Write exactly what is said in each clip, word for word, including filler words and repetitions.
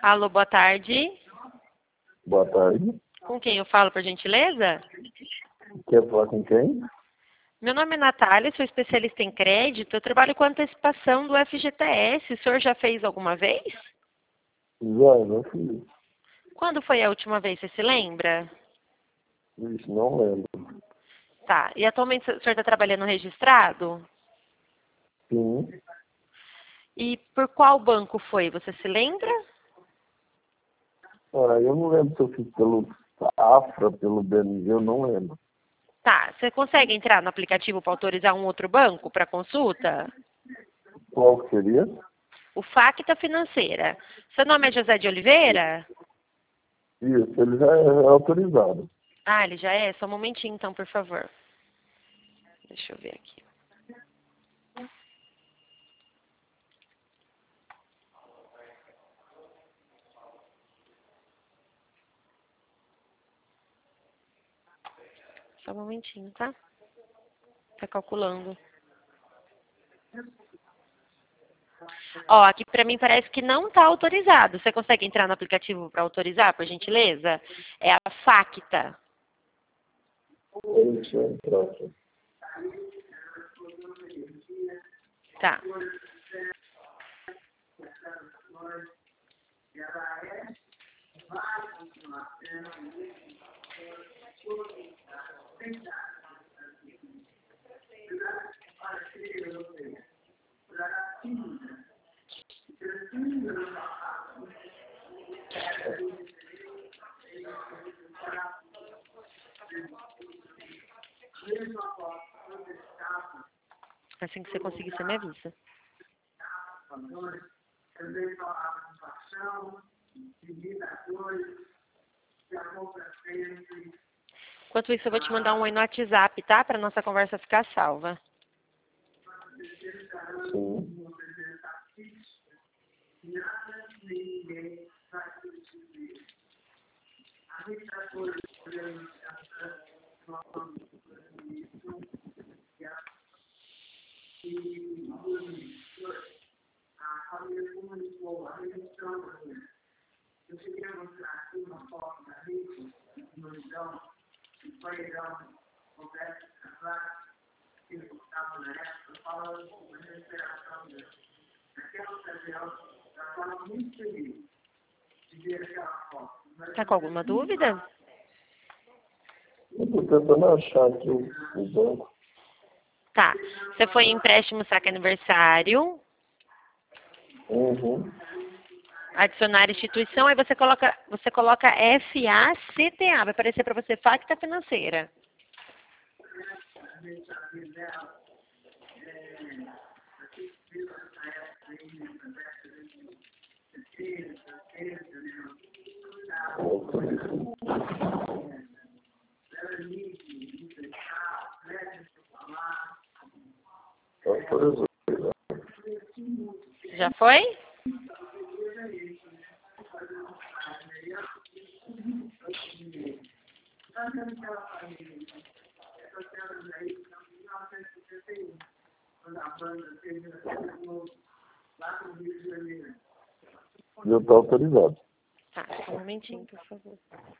Alô, boa tarde. Boa tarde. Com quem eu falo, por gentileza? Quer falar com quem? Meu nome é Natália, sou especialista em crédito. Eu trabalho com antecipação do F G T S. O senhor já fez alguma vez? Já, já fiz. Quando foi a última vez, você se lembra? Isso, não lembro. Tá. E atualmente o senhor está trabalhando registrado? Sim. E por qual banco foi? Você se lembra? Ah, eu não lembro se eu fiz pelo Afra, pelo B N G, eu não lembro. Tá. Você consegue entrar no aplicativo para autorizar um outro banco para consulta? Qual que seria? O Facta Financeira. Seu nome é José de Oliveira? Isso, ele já é autorizado. Ah, ele já é? Só um momentinho, então, por favor. Deixa eu ver aqui. Só um momentinho, tá? Tá calculando. Ó, aqui pra mim parece que não tá autorizado. Você consegue entrar no aplicativo para autorizar, por gentileza? É a Facta. Deixa eu entrar aqui. Tá. Assim que você conseguir, você me avisa. Enquanto isso, eu vou te mandar um oi no WhatsApp, tá? Pra nossa conversa ficar salva. Sim. Tá com alguma dúvida? Eu tô tentando achar aqui o, o banco. Tá. Você foi em empréstimo saque aniversário, Uhum. adicionar instituição, aí você coloca, você coloca F A C T A, vai aparecer para você Facta Financeira. Autorizou. Já foi? Já está autorizado. Tá, só um momentinho, por favor.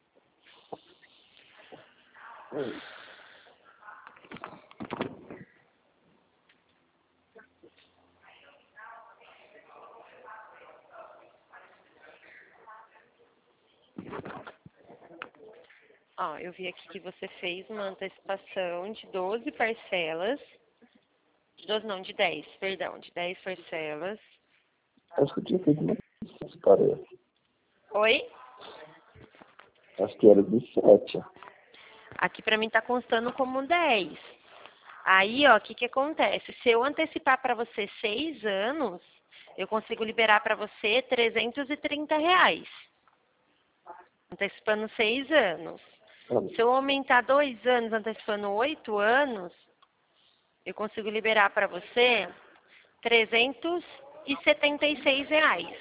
Ó, eu vi aqui que você fez uma antecipação de doze parcelas. De doze não, de dez, perdão, de dez parcelas. Acho que eu tinha feito uma parece. Oi? Acho que era de sete. Aqui pra mim tá constando como dez. Aí, ó, o que que acontece? Se eu antecipar para você seis anos, eu consigo liberar para você trezentos e trinta reais. Antecipando seis anos. Se eu aumentar dois anos, antecipando oito anos, eu consigo liberar para você trezentos e setenta e seis reais.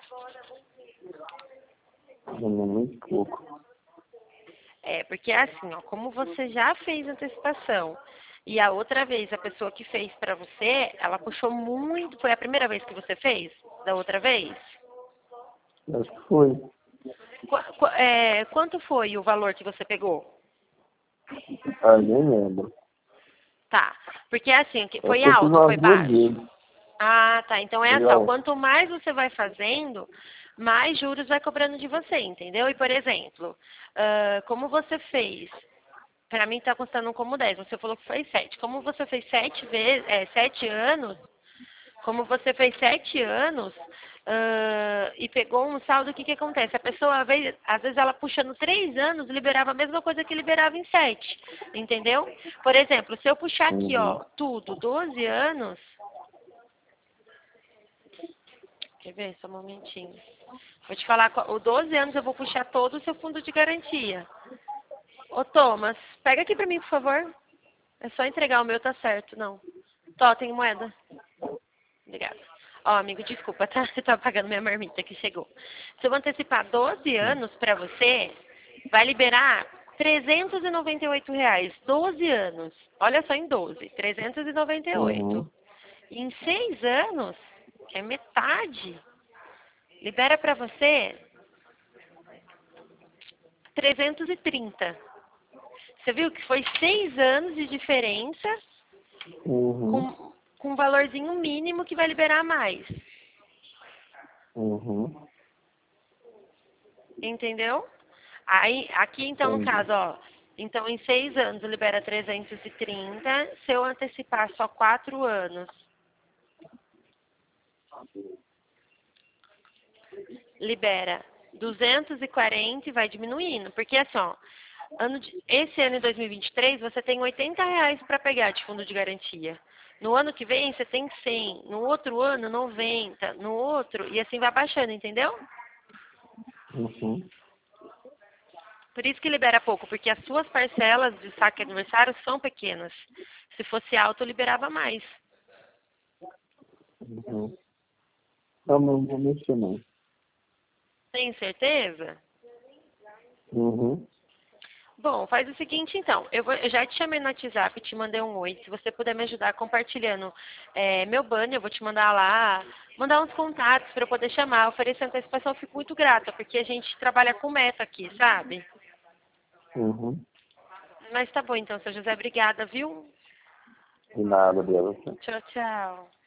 Muito pouco. É, porque é assim, ó, como você já fez antecipação e a outra vez a pessoa que fez para você, ela puxou muito. Foi a primeira vez que você fez? Da outra vez? Acho que foi. Qu- qu- é, quanto foi o valor que você pegou? Ah, nem lembro. Tá, porque assim, que- Eu foi só fiz alto, foi umas duas baixo? vezes. Ah, tá. Então é Foi assim, ó, alto. quanto mais você vai fazendo, mais juros vai cobrando de você, entendeu? E, por exemplo, ah, como você fez, para mim está custando como dez, você falou que foi sete. Como você fez sete vezes, é, sete anos, como você fez sete anos ah, e pegou um saldo, o que que acontece? A pessoa, às vezes, às vezes ela puxando três anos, liberava a mesma coisa que liberava em sete, entendeu? Por exemplo, se eu puxar aqui, Uhum. ó, tudo, doze anos, quer ver? Só um momentinho. Vou te falar, qual- o doze anos eu vou puxar todo o seu fundo de garantia. Ô, Thomas, pega aqui pra mim, por favor. É só entregar, o meu tá certo, não. Tó, tem moeda? Obrigada. Ó, amigo, desculpa, tá? Eu tava pagando minha marmita que chegou. Se eu antecipar doze anos pra você, vai liberar trezentos e noventa e oito reais. doze anos. Olha só em doze. trezentos e noventa e oito. Uhum. E em seis anos, que é metade, libera pra você trezentos e trinta. Você viu que foi seis anos de diferença Uhum. com, com um valorzinho mínimo que vai liberar mais. Uhum. Entendeu? Aí, aqui então, no Entendi. caso, ó, então em seis anos libera trezentos e trinta, se eu antecipar só quatro anos, libera duzentos e quarenta e vai diminuindo, porque assim, ó, ano de, esse ano em dois mil e vinte e três você tem oitenta reais para pegar de fundo de garantia. No ano que vem você tem cem, no outro ano noventa, no outro, e assim vai baixando, entendeu? Uhum. Por isso que libera pouco, porque as suas parcelas de saque aniversário são pequenas. Se fosse alto, liberava mais. Uhum. Não, não vou mexer não. Tem certeza? Uhum. Bom, faz o seguinte então, eu, vou- eu já te chamei no WhatsApp, te mandei um oi, se você puder me ajudar compartilhando é, meu banner, eu vou te mandar lá, mandar uns contatos para eu poder chamar, oferecer antecipação, eu fico muito grata, porque a gente trabalha com meta aqui, sabe? Uhum. Mas tá bom então, seu José, obrigada, viu? De nada, Bela. Tchau, tchau.